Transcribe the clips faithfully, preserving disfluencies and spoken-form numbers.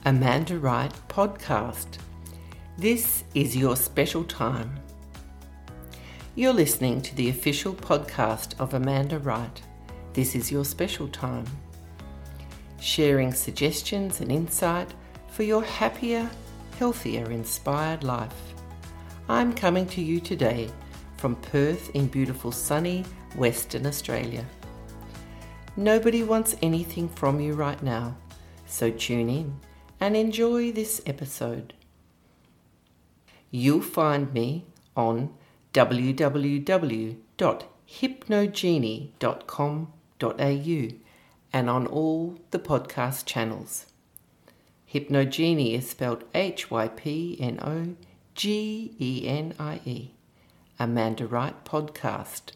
Amanda Wright podcast. This is your special time. You're listening to the official podcast of Amanda Wright. This is your special time. Sharing suggestions and insight for your happier, healthier, inspired life. I'm coming to you today from Perth in beautiful sunny Western Australia. Nobody wants anything from you right now, so tune in and enjoy this episode. You'll find me on w w w dot hypnogenie dot com dot a u and on all the podcast channels. Hypnogenie is spelled H Y P N O G E N I E. Amanda Wright podcast.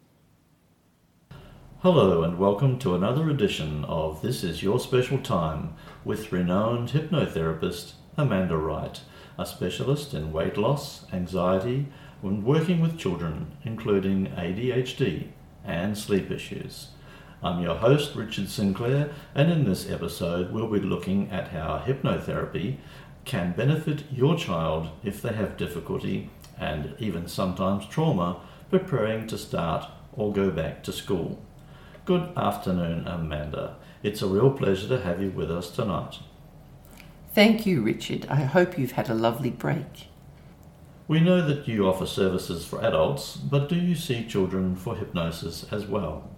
Hello and welcome to another edition of This Is Your Special Time with renowned hypnotherapist Amanda Wright, a specialist in weight loss, anxiety, and working with children, including A D H D and sleep issues. I'm your host, Richard Sinclair, and in this episode we'll be looking at how hypnotherapy can benefit your child if they have difficulty and even sometimes trauma preparing to start or go back to school. Good afternoon, Amanda. It's a real pleasure to have you with us tonight. Thank you, Richard. I hope you've had a lovely break. We know that you offer services for adults, but do you see children for hypnosis as well?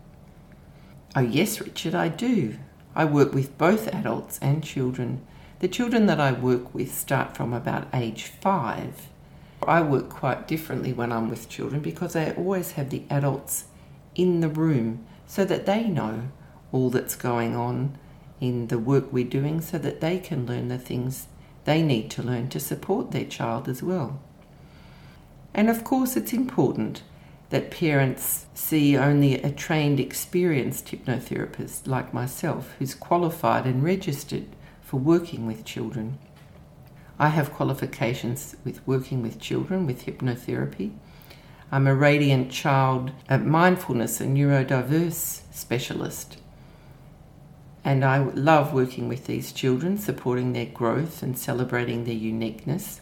Oh yes, Richard, I do. I work with both adults and children. The children that I work with start from about age five. I work quite differently when I'm with children because I always have the adults in the room so that they know all that's going on in the work we're doing so that they can learn the things they need to learn to support their child as well. And of course it's important that parents see only a trained, experienced hypnotherapist like myself who's qualified and registered for working with children. I have qualifications with working with children with hypnotherapy. I'm a radiant child, a mindfulness and neurodiverse specialist. And I love working with these children, supporting their growth and celebrating their uniqueness.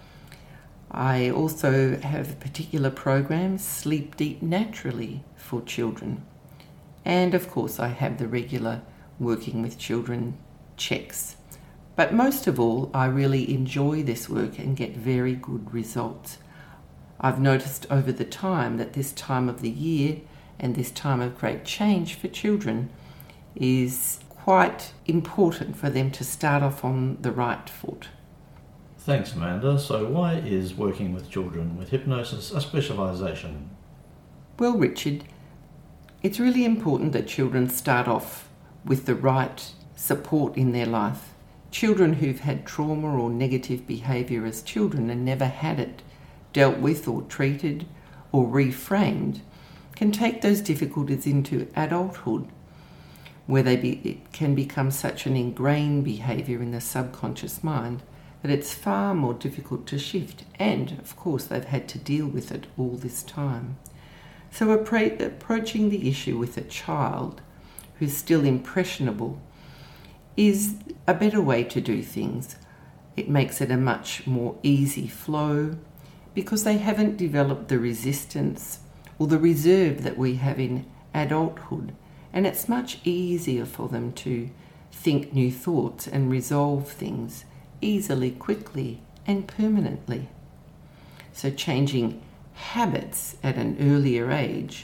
I also have particular programs, Sleep Deep Naturally, for children. And of course I have the regular working with children checks. But most of all, I really enjoy this work and get very good results. I've noticed over the time that this time of the year and this time of great change for children is quite important for them to start off on the right foot. Thanks, Amanda. So why is working with children with hypnosis a specialisation? Well, Richard, it's really important that children start off with the right support in their life. Children who've had trauma or negative behaviour as children and never had it dealt with or treated or reframed can take those difficulties into adulthood where they be, it can become such an ingrained behaviour in the subconscious mind that it's far more difficult to shift, and of course they've had to deal with it all this time. So appra- approaching the issue with a child who's still impressionable is a better way to do things. It makes it a much more easy flow because they haven't developed the resistance or the reserve that we have in adulthood, and it's much easier for them to think new thoughts and resolve things easily, quickly, and permanently. So changing habits at an earlier age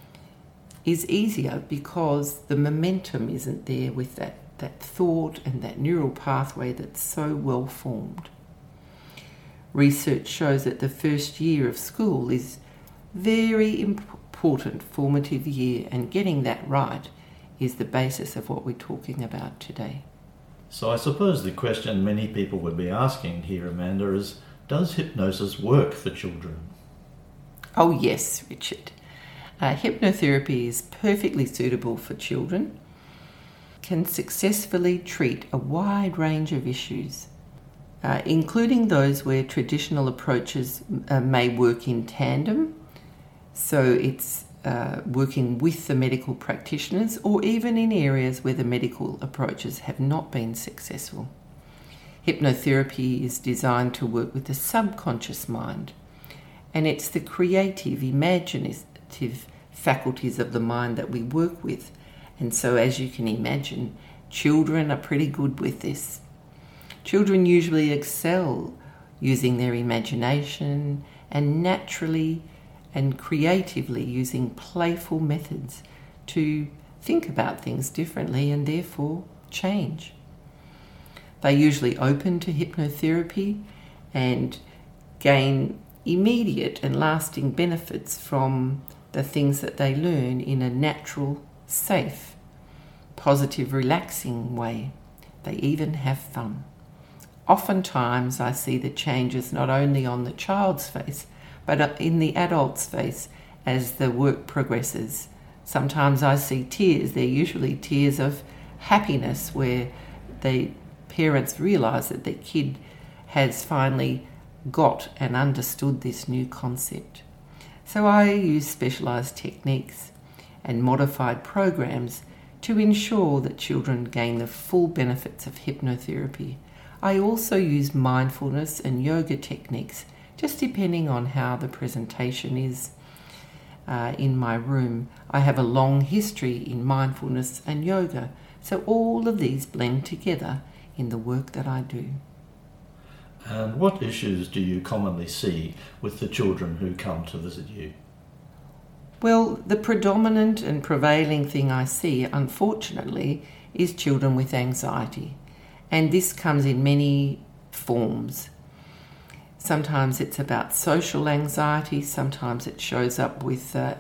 is easier because the momentum isn't there with that, that thought and that neural pathway that's so well formed. Research shows that the first year of school is very important formative year, and getting that right is the basis of what we're talking about today. So I suppose the question many people would be asking here, Amanda, is does hypnosis work for children? Oh yes, Richard. Uh, hypnotherapy is perfectly suitable for children, can successfully treat a wide range of issues. Uh, including those where traditional approaches uh, may work in tandem. So it's uh, working with the medical practitioners, or even in areas where the medical approaches have not been successful. Hypnotherapy is designed to work with the subconscious mind, and it's the creative, imaginative faculties of the mind that we work with. And so, as you can imagine, children are pretty good with this. Children usually excel using their imagination and naturally and creatively using playful methods to think about things differently and therefore change. They're usually open to hypnotherapy and gain immediate and lasting benefits from the things that they learn in a natural, safe, positive, relaxing way. They even have fun. Oftentimes I see the changes not only on the child's face, but in the adult's face as the work progresses. Sometimes I see tears. They're usually tears of happiness where the parents realise that their kid has finally got and understood this new concept. So I use specialised techniques and modified programs to ensure that children gain the full benefits of hypnotherapy. I also use mindfulness and yoga techniques, just depending on how the presentation is uh, in my room. I have a long history in mindfulness and yoga, so all of these blend together in the work that I do. And what issues do you commonly see with the children who come to visit you? Well, the predominant and prevailing thing I see, unfortunately, is children with anxiety. And this comes in many forms. Sometimes it's about social anxiety, sometimes it shows up with uh,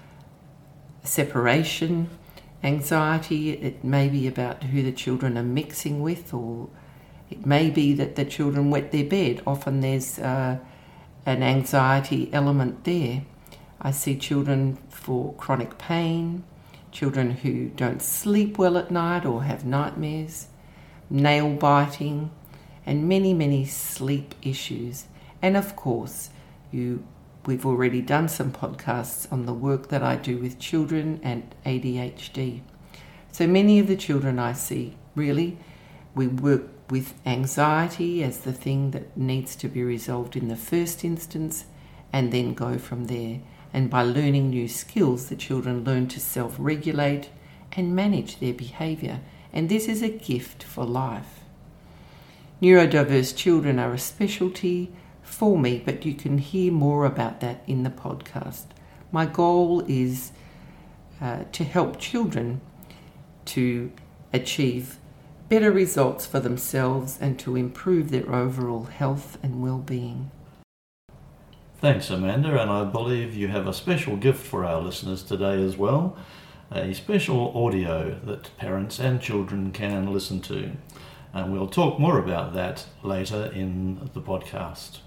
separation anxiety. It may be about who the children are mixing with, or it may be that the children wet their bed. Often there's uh, an anxiety element there. I see children for chronic pain, children who don't sleep well at night or have nightmares, nail biting, and many, many sleep issues. And of course, you we've already done some podcasts on the work that I do with children and A D H D. So many of the children I see, really, we work with anxiety as the thing that needs to be resolved in the first instance, and then go from there. And by learning new skills, the children learn to self-regulate and manage their behaviour. And this is a gift for life. Neurodiverse children are a specialty for me, but you can hear more about that in the podcast. My goal is uh, to help children to achieve better results for themselves and to improve their overall health and well-being. Thanks, Amanda, and I believe you have a special gift for our listeners today as well, a special audio that parents and children can listen to. And we'll talk more about that later in the podcast.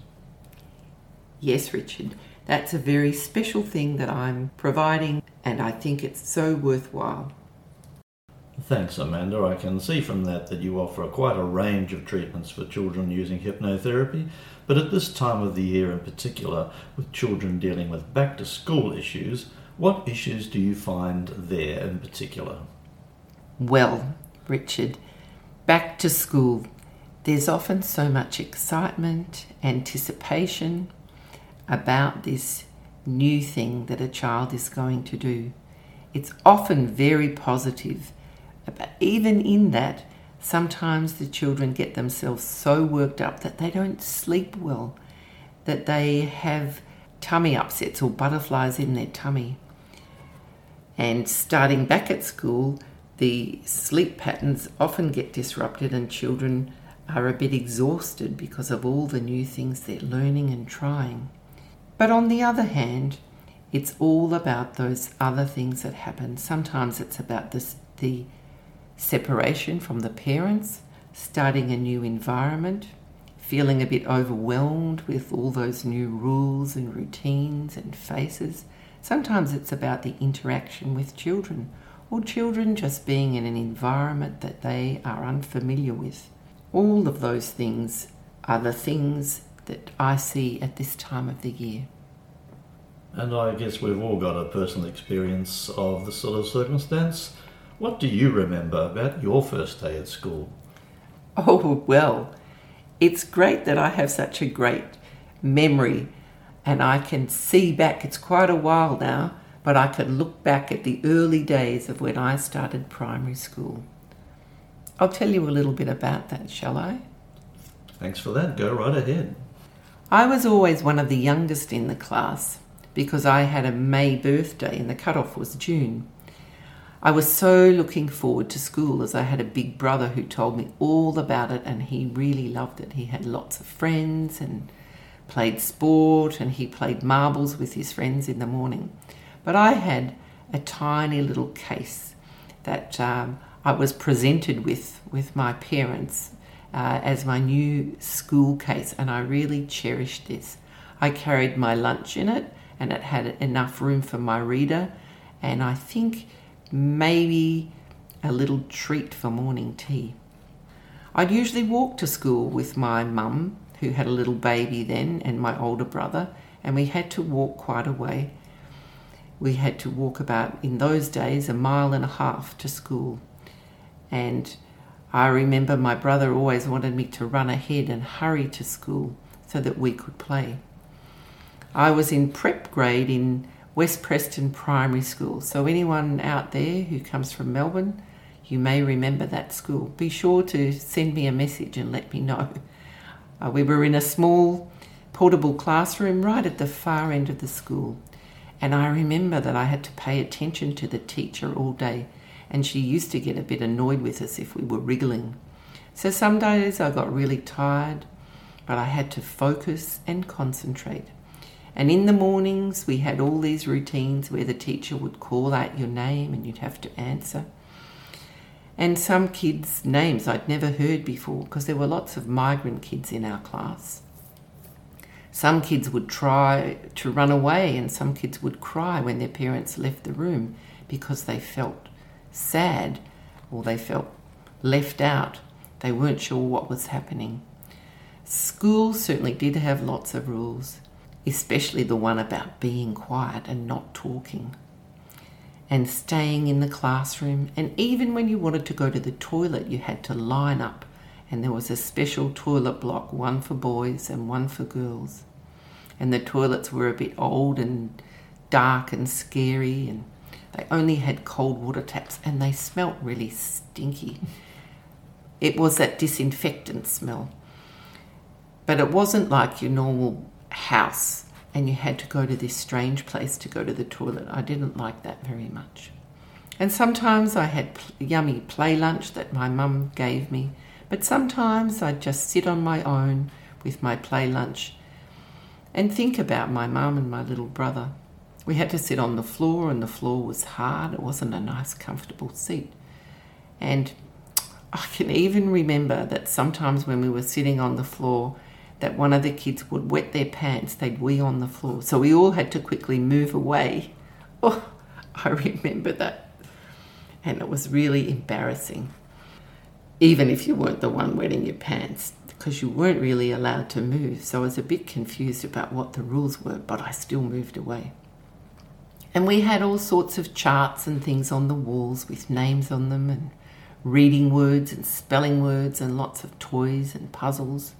Yes, Richard, that's a very special thing that I'm providing, and I think it's so worthwhile. Thanks, Amanda. I can see from that that you offer quite a range of treatments for children using hypnotherapy, but at this time of the year in particular, with children dealing with back-to-school issues, what issues do you find there in particular? Well, Richard, back to school, there's often so much excitement, anticipation about this new thing that a child is going to do. It's often very positive, but even in that, sometimes the children get themselves so worked up that they don't sleep well, that they have tummy upsets or butterflies in their tummy. And starting back at school, the sleep patterns often get disrupted and children are a bit exhausted because of all the new things they're learning and trying. But on the other hand, it's all about those other things that happen. Sometimes it's about this, the separation from the parents, starting a new environment, feeling a bit overwhelmed with all those new rules and routines and faces. Sometimes it's about the interaction with children, or children just being in an environment that they are unfamiliar with. All of those things are the things that I see at this time of the year. And I guess we've all got a personal experience of this sort of circumstance. What do you remember about your first day at school? Oh, well, It's great that I have such a great memory and I can see back. It's quite a while now, but I can look back at the early days of when I started primary school. I'll tell you a little bit about that, shall I? Thanks for that. Go right ahead. I was always one of the youngest in the class because I had a May birthday and the cutoff was June. I was so looking forward to school as I had a big brother who told me all about it and he really loved it. He had lots of friends and played sport and he played marbles with his friends in the morning. But I had a tiny little case that um, I was presented with with my parents uh, as my new school case, and I really cherished this. I carried my lunch in it and it had enough room for my reader and I think maybe a little treat for morning tea. I'd usually walk to school with my mum, who had a little baby then, and my older brother, and we had to walk quite a way. We had to walk about, in those days, a mile and a half to school. And I remember my brother always wanted me to run ahead and hurry to school so that we could play. I was in prep grade in West Preston Primary School. So anyone out there who comes from Melbourne, you may remember that school. Be sure to send me a message and let me know. Uh, we were in a small portable classroom right at the far end of the school. And I remember that I had to pay attention to the teacher all day. And she used to get a bit annoyed with us if we were wriggling. So some days I got really tired, but I had to focus and concentrate. And in the mornings, we had all these routines where the teacher would call out your name and you'd have to answer. And some kids' names I'd never heard before because there were lots of migrant kids in our class. Some kids would try to run away and some kids would cry when their parents left the room because they felt sad or they felt left out. They weren't sure what was happening. School certainly did have lots of rules, especially the one about being quiet and not talking and staying in the classroom. And even when you wanted to go to the toilet, you had to line up and there was a special toilet block, one for boys and one for girls. And the toilets were a bit old and dark and scary and they only had cold water taps and they smelt really stinky. It was that disinfectant smell. But it wasn't like your normal house and you had to go to this strange place to go to the toilet. I didn't like that very much. And sometimes I had pl- yummy play lunch that my mum gave me, but sometimes I'd just sit on my own with my play lunch and think about my mum and my little brother. We had to sit on the floor and the floor was hard. It wasn't a nice, comfortable seat. And I can even remember that sometimes when we were sitting on the floor, that one of the kids would wet their pants, they'd wee on the floor. So we all had to quickly move away. Oh, I remember that. And it was really embarrassing. Even if you weren't the one wetting your pants, because you weren't really allowed to move. So I was a bit confused about what the rules were, but I still moved away. And we had all sorts of charts and things on the walls with names on them and reading words and spelling words and lots of toys and puzzles.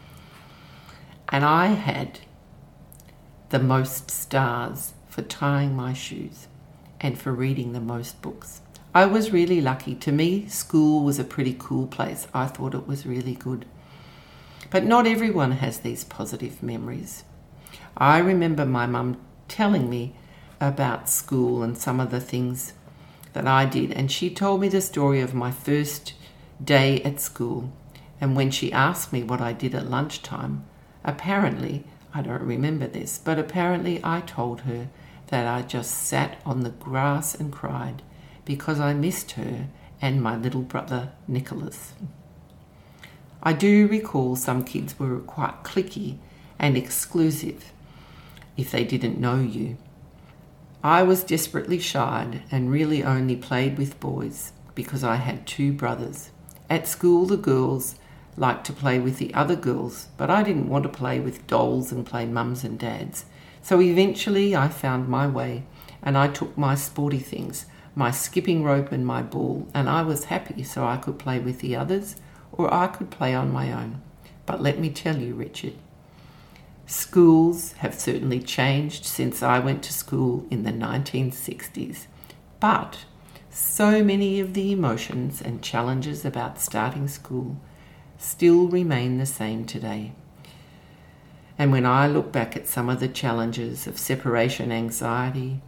And I had the most stars for tying my shoes and for reading the most books. I was really lucky. To me, school was a pretty cool place. I thought it was really good. But not everyone has these positive memories. I remember my mum telling me about school and some of the things that I did. And she told me the story of my first day at school. And when she asked me what I did at lunchtime, apparently, I don't remember this, but apparently I told her that I just sat on the grass and cried because I missed her and my little brother Nicholas. I do recall some kids were quite cliquey and exclusive if they didn't know you. I was desperately shy and really only played with boys because I had two brothers. At school, the girls liked to play with the other girls, but I didn't want to play with dolls and play mums and dads. So eventually I found my way and I took my sporty things, my skipping rope and my ball, and I was happy so I could play with the others or I could play on my own. But let me tell you, Richard, schools have certainly changed since I went to school in the nineteen sixties. But so many of the emotions and challenges about starting school still remain the same today. And when I look back at some of the challenges of separation anxiety,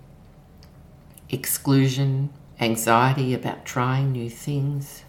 exclusion, anxiety about trying new things,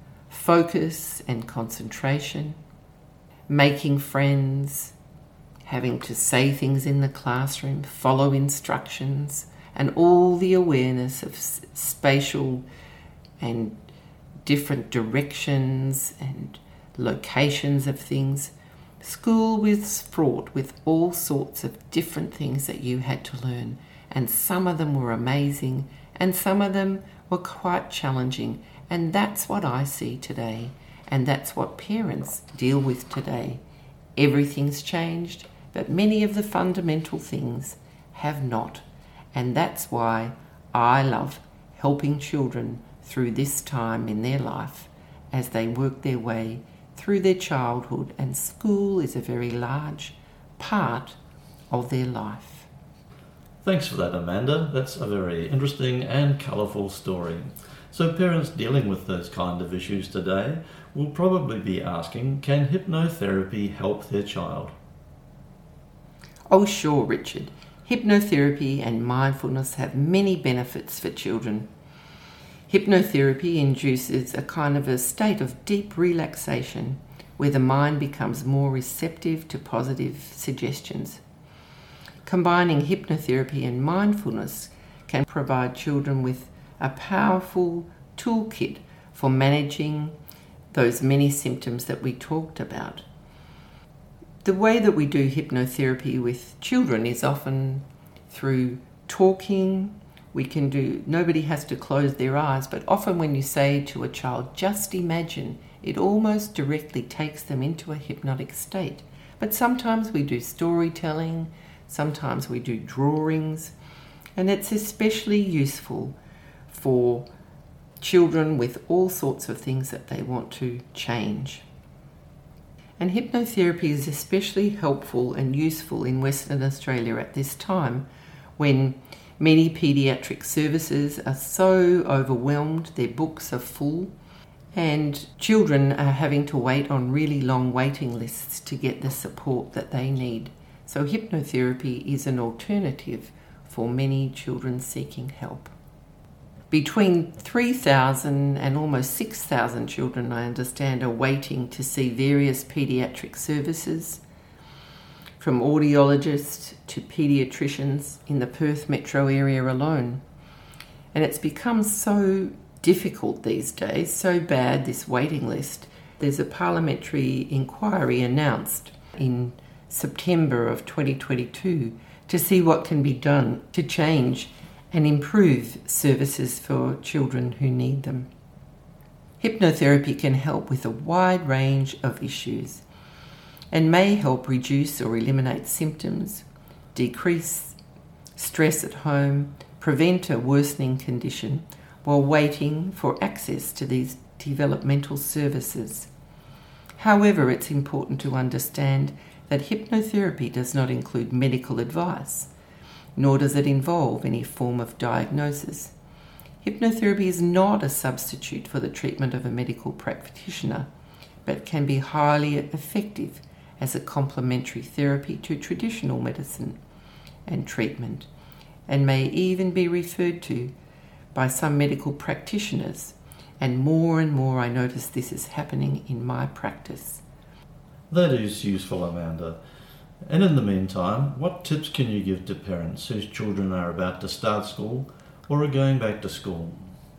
focus and concentration, making friends, having to say things in the classroom, follow instructions, and all the awareness of s- spatial and different directions and locations of things, school was fraught with all sorts of different things that you had to learn, and some of them were amazing and some of them were quite challenging, and that's what I see today, and that's what parents deal with today. Everything's changed, but many of the fundamental things have not, and that's why I love helping children through this time in their life as they work their way through their childhood, and school is a very large part of their life. Thanks for that, Amanda. That's a very interesting and colourful story. So parents dealing with those kind of issues today will probably be asking, can hypnotherapy help their child? Oh sure, Richard. Hypnotherapy and mindfulness have many benefits for children. Hypnotherapy induces a kind of a state of deep relaxation where the mind becomes more receptive to positive suggestions. Combining hypnotherapy and mindfulness can provide children with a powerful toolkit for managing those many symptoms that we talked about. The way that we do hypnotherapy with children is often through talking. We can do, nobody has to close their eyes, but often when you say to a child, just imagine, it almost directly takes them into a hypnotic state. But sometimes we do storytelling, sometimes we do drawings, and it's especially useful for children with all sorts of things that they want to change. And hypnotherapy is especially helpful and useful in Western Australia at this time when many paediatric services are so overwhelmed, their books are full, and children are having to wait on really long waiting lists to get the support that they need. So hypnotherapy is an alternative for many children seeking help. Between three thousand and almost six thousand children, I understand, are waiting to see various paediatric services, from audiologists to paediatricians in the Perth metro area alone. And it's become so difficult these days, so bad, this waiting list. There's a parliamentary inquiry announced in September of twenty twenty-two to see what can be done to change and improve services for children who need them. Hypnotherapy can help with a wide range of issues and may help reduce or eliminate symptoms, decrease stress at home, prevent a worsening condition while waiting for access to these developmental services. However, it's important to understand that hypnotherapy does not include medical advice, nor does it involve any form of diagnosis. Hypnotherapy is not a substitute for the treatment of a medical practitioner, but can be highly effective as a complementary therapy to traditional medicine and treatment, and may even be referred to by some medical practitioners. And more and more I notice this is happening in my practice. That is useful, Amanda. And in the meantime, what tips can you give to parents whose children are about to start school or are going back to school?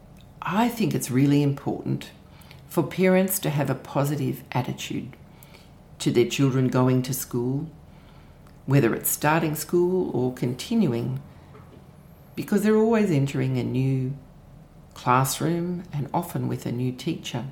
I think it's really important for parents to have a positive attitude to their children going to school, whether it's starting school or continuing, because they're always entering a new classroom and often with a new teacher.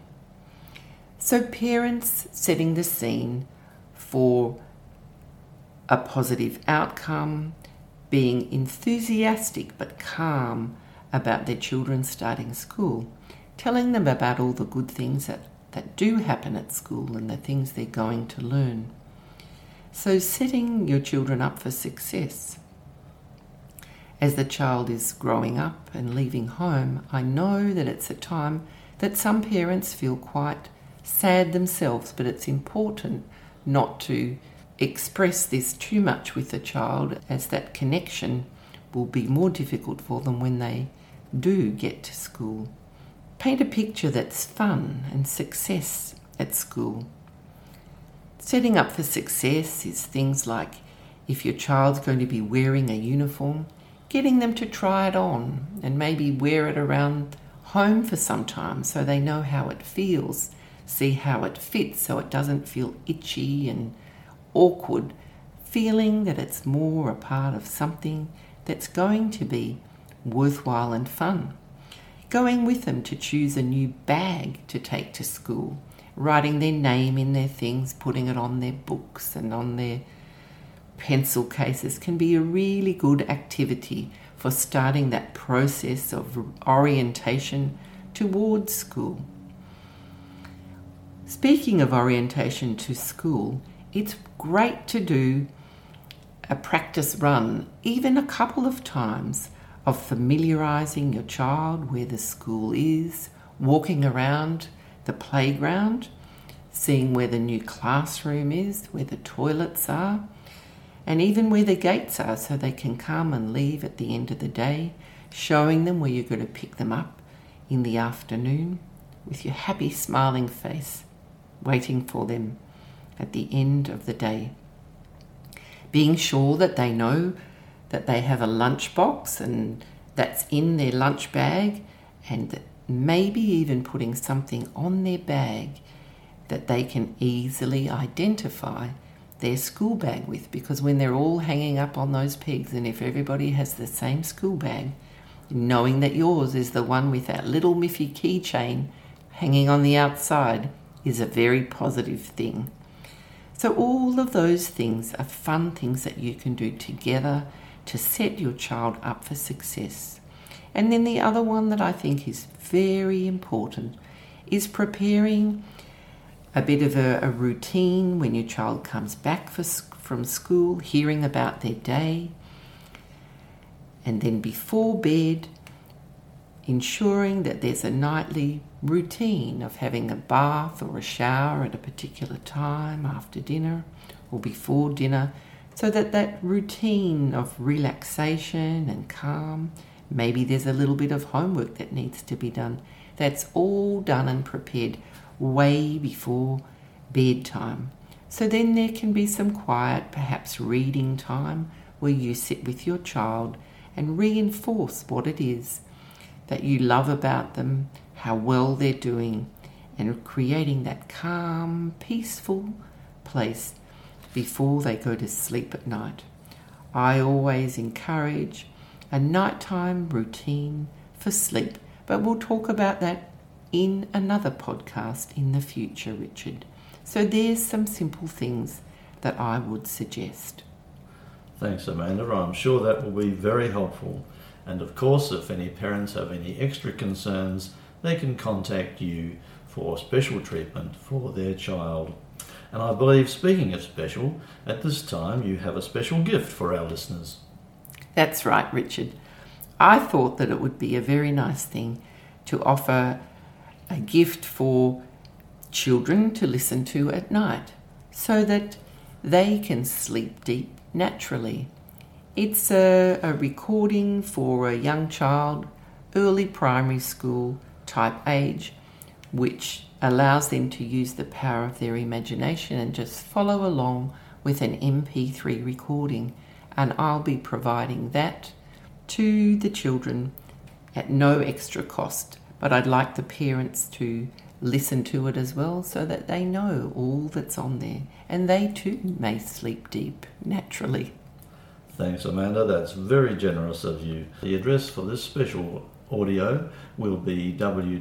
So parents setting the scene for a positive outcome, being enthusiastic but calm about their children starting school, telling them about all the good things that that do happen at school and the things they're going to learn. So setting your children up for success. As the child is growing up and leaving home, I know that it's a time that some parents feel quite sad themselves, but it's important not to express this too much with the child, as that connection will be more difficult for them when they do get to school. Paint a picture that's fun and success at school. Setting up for success is things like, if your child's going to be wearing a uniform, getting them to try it on and maybe wear it around home for some time so they know how it feels, see how it fits so it doesn't feel itchy and awkward, feeling that it's more a part of something that's going to be worthwhile and fun. Going with them to choose a new bag to take to school, writing their name in their things, putting it on their books and on their pencil cases can be a really good activity for starting that process of orientation towards school. Speaking of orientation to school, it's great to do a practice run, even a couple of times, of familiarising your child where the school is, walking around the playground, seeing where the new classroom is, where the toilets are, and even where the gates are so they can come and leave at the end of the day, showing them where you're going to pick them up in the afternoon with your happy smiling face, waiting for them at the end of the day. Being sure that they know that they have a lunchbox and that's in their lunch bag, and maybe even putting something on their bag that they can easily identify their school bag with, because when they're all hanging up on those pegs, and if everybody has the same school bag, knowing that yours is the one with that little Miffy keychain hanging on the outside is a very positive thing. So all of those things are fun things that you can do together to set your child up for success. And then the other one that I think is very important is preparing a bit of a, a routine when your child comes back for, from school, hearing about their day, and then before bed, ensuring that there's a nightly routine of having a bath or a shower at a particular time after dinner or before dinner, so that that routine of relaxation and calm, maybe there's a little bit of homework that needs to be done, that's all done and prepared way before bedtime. So then there can be some quiet, perhaps reading time, where you sit with your child and reinforce what it is that you love about them, how well they're doing, and creating that calm, peaceful place before they go to sleep at night. I always encourage a nighttime routine for sleep, but we'll talk about that in another podcast in the future, Richard. So there's some simple things that I would suggest. Thanks, Amanda. I'm sure that will be very helpful. And of course, if any parents have any extra concerns, they can contact you for special treatment for their child. And I believe, speaking of special, at this time you have a special gift for our listeners. That's right, Richard. I thought that it would be a very nice thing to offer a gift for children to listen to at night so that they can sleep deep naturally. It's a, a recording for a young child, early primary school type age, which allows them to use the power of their imagination and just follow along with an M P three recording. And I'll be providing that to the children at no extra cost. But I'd like the parents to listen to it as well so that they know all that's on there and they too may sleep deep naturally. Thanks, Amanda. That's very generous of you. The address for this special audio will be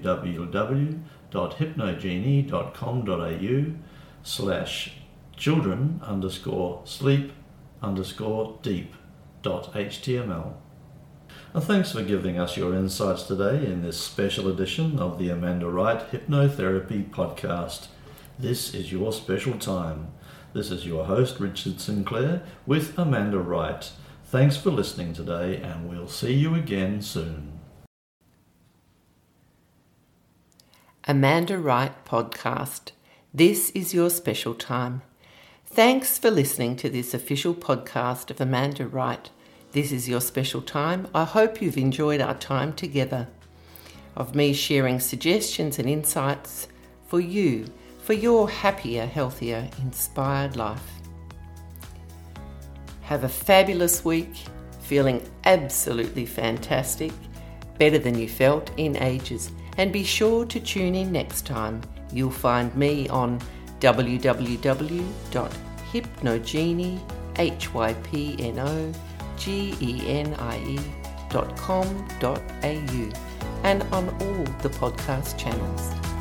www.hypnogenie.com.au slash children underscore sleep underscore deep dot html. Uh, Thanks for giving us your insights today in this special edition of the Amanda Wright Hypnotherapy Podcast. This is your special time. This is your host, Richard Sinclair, with Amanda Wright. Thanks for listening today, and we'll see you again soon. Amanda Wright Podcast. This is your special time. Thanks for listening to this official podcast of Amanda Wright. This is your special time. I hope you've enjoyed our time together, of me sharing suggestions and insights for you, for your happier, healthier, inspired life. Have a fabulous week, feeling absolutely fantastic, better than you felt in ages. And be sure to tune in next time. You'll find me on w w w dot hypnogenie, H Y P N O G E N I E dot com dot a u and on all the podcast channels.